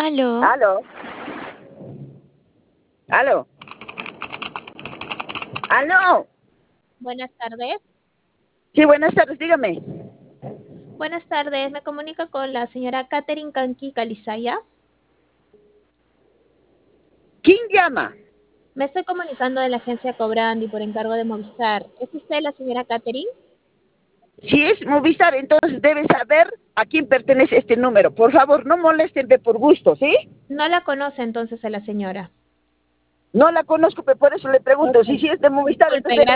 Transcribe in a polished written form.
Aló. Aló. Aló. Aló. Buenas tardes. Sí, buenas tardes, dígame. Buenas tardes, me comunico con la señora Catherine Kanki Calizaya. ¿Quién llama? Me estoy comunicando de la agencia Cobrandi por encargo de Movistar. ¿Es usted la señora Catherine? Si es Movistar, entonces debe saber a quién pertenece este número. Por favor, no moléstenme por gusto, ¿sí? No la conoce entonces a la señora. No la conozco, pero por eso le pregunto. Ok. Si es de Movistar, Disculpe, entonces